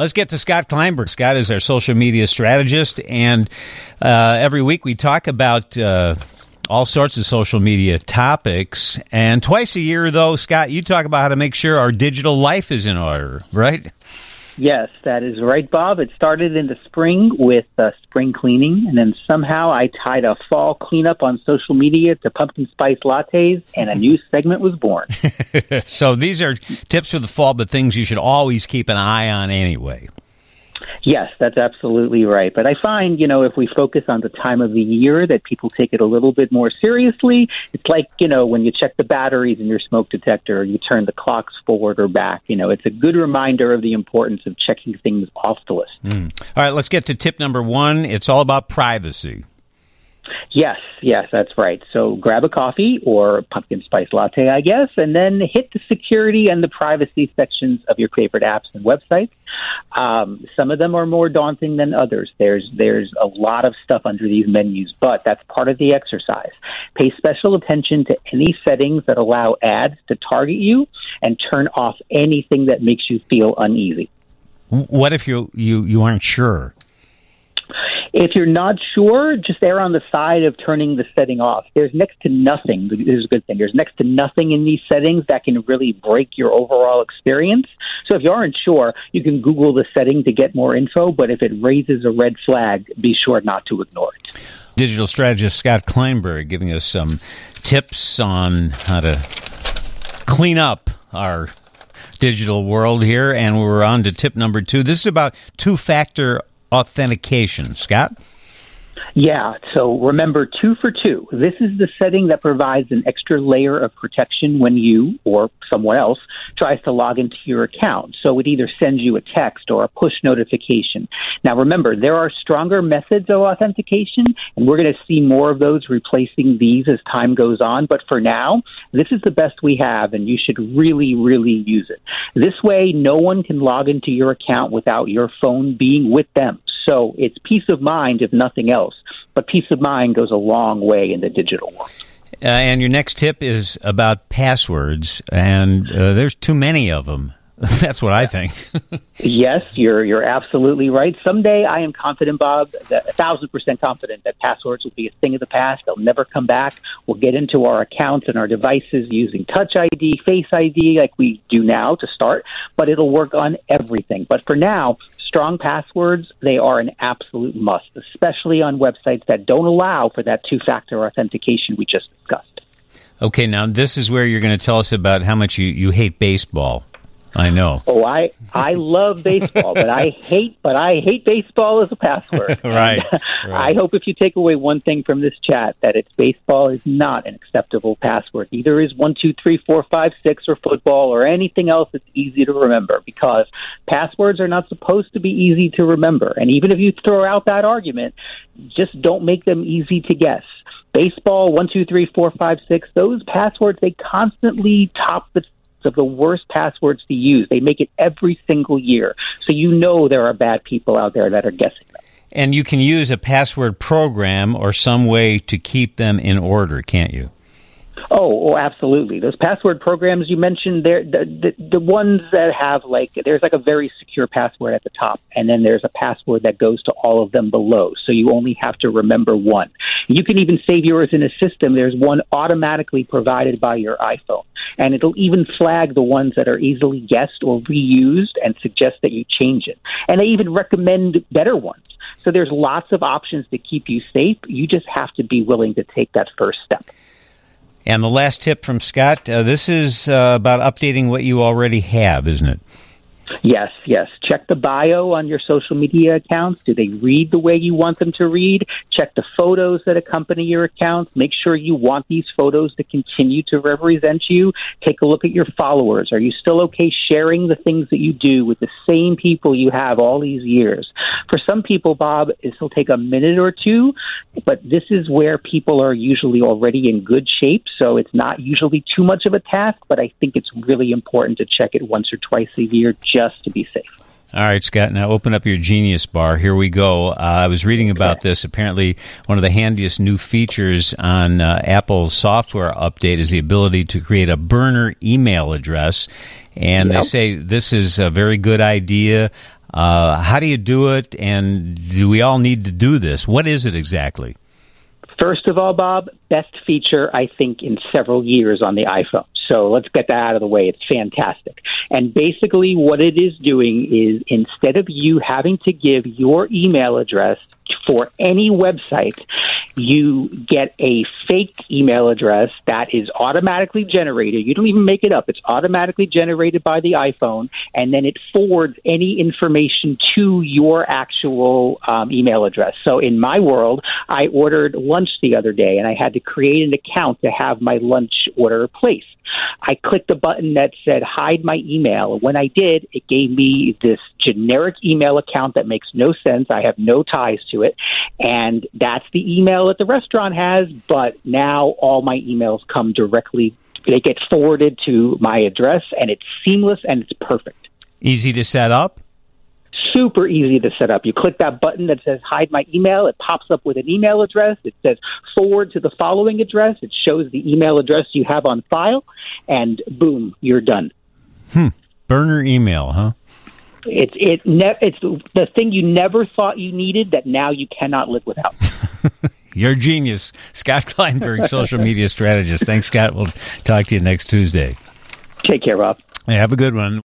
Let's get to Scott Kleinberg. Scott is our social media strategist, and every week we talk about all sorts of social media topics. And twice a year, though, Scott, you talk about how to make sure our digital life is in order, right? Yes, that is right, Bob. It started in the spring with spring cleaning, and then somehow I tied a fall cleanup on social media to pumpkin spice lattes, and a new segment was born. So these are tips for the fall, but things you should always keep an eye on anyway. Yes, that's absolutely right. But I find, if we focus on the time of the year, that people take it a little bit more seriously. It's like, when you check the batteries in your smoke detector, or you turn the clocks forward or back. It's a good reminder of the importance of checking things off the list. All right, let's get to tip number 1. It's all about privacy. Yes, that's right. So grab a coffee or pumpkin spice latte, I guess, and then hit the security and the privacy sections of your favorite apps and websites. Some of them are more daunting than others. There's a lot of stuff under these menus, but that's part of the exercise. Pay special attention to any settings that allow ads to target you, and turn off anything that makes you feel uneasy. What if you aren't sure? If you're not sure, just err on the side of turning the setting off. There's next to nothing. Here's a good thing. There's next to nothing in these settings that can really break your overall experience. So if you aren't sure, you can Google the setting to get more info, but if it raises a red flag, be sure not to ignore it. Digital strategist Scott Kleinberg giving us some tips on how to clean up our digital world here, and we're on to tip number 2. This is about two-factor authentication. Scott? Yeah, so remember 2 for 2. This is the setting that provides an extra layer of protection when you or someone else tries to log into your account. So it either sends you a text or a push notification. Now remember, there are stronger methods of authentication, and we're going to see more of those replacing these as time goes on. But for now, this is the best we have, and you should really, really use it. This way, no one can log into your account without your phone being with them. So it's peace of mind, if nothing else. But peace of mind goes a long way in the digital world. And your next tip is about passwords, and there's too many of them. That's what I think. Yes, you're absolutely right. Someday I am confident, Bob, 1,000% confident that passwords will be a thing of the past. They'll never come back. We'll get into our accounts and our devices using Touch ID, Face ID like we do now to start, but it'll work on everything. But for now, strong passwords, they are an absolute must, especially on websites that don't allow for that two-factor authentication we just discussed. Okay, now this is where you're going to tell us about how much you hate baseball. I know. Oh, I love baseball, but I hate baseball as a password. Right. I hope if you take away one thing from this chat, that it's baseball is not an acceptable password. Neither is 1, 2, 3, 4, 5, 6 or football or anything else that's easy to remember, because passwords are not supposed to be easy to remember. And even if you throw out that argument, just don't make them easy to guess. Baseball, 1, 2, 3, 4, 5, 6, those passwords, they constantly top the of the worst passwords to use. They make it every single year. So there are bad people out there that are guessing them. And you can use a password program or some way to keep them in order, can't you? Oh, absolutely. Those password programs you mentioned, they're the ones that have there's a very secure password at the top, and then there's a password that goes to all of them below. So you only have to remember one. You can even save yours in a system. There's one automatically provided by your iPhone, and it'll even flag the ones that are easily guessed or reused and suggest that you change it. And they even recommend better ones. So there's lots of options to keep you safe. You just have to be willing to take that first step. And the last tip from Scott, this is about updating what you already have, isn't it? Yes. Check the bio on your social media accounts. Do they read the way you want them to read? Check the photos that accompany your accounts. Make sure you want these photos to continue to represent you. Take a look at your followers. Are you still okay sharing the things that you do with the same people you have all these years? For some people, Bob, this will take a minute or two, but this is where people are usually already in good shape, so it's not usually too much of a task, but I think it's really important to check it once or twice a year just to be safe. All right, Scott, now open up your Genius Bar. Here we go. I was reading about this. Apparently, one of the handiest new features on Apple's software update is the ability to create a burner email address. And They say this is a very good idea. How do you do it, and do we all need to do this? What is it exactly? First of all, Bob, best feature, I think, in several years on the iPhone. So let's get that out of the way. It's fantastic. And basically what it is doing is, instead of you having to give your email address for any website, you get a fake email address that is automatically generated. You don't even make it up. It's automatically generated by the iPhone, and then it forwards any information to your actual email address. So in my world, I ordered lunch the other day, and I had to create an account to have my lunch order placed. I clicked the button that said hide my email. When I did, it gave me this generic email account that makes no sense. I have no ties to it. And that's the email that the restaurant has. But now all my emails come directly. They get forwarded to my address, and it's seamless and it's perfect. Easy to set up? Super easy to set up. You click that button that says hide my email. It pops up with an email address. It says forward to the following address. It shows the email address you have on file, and boom, you're done. Burner email, huh? It's the thing you never thought you needed that now you cannot live without. You're a genius. Scott Kleinberg, social media strategist. Thanks, Scott. We'll talk to you next Tuesday. Take care, Rob. Hey, have a good one.